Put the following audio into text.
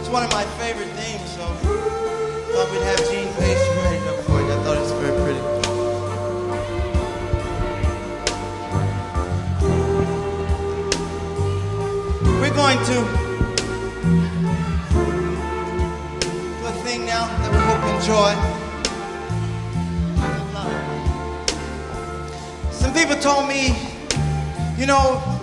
one of my favorite themes, so thought we'd have Gene Pace write it up for you. I thought it was very pretty. We're going to do a thing now that we hope you enjoy. Some people told me, you know,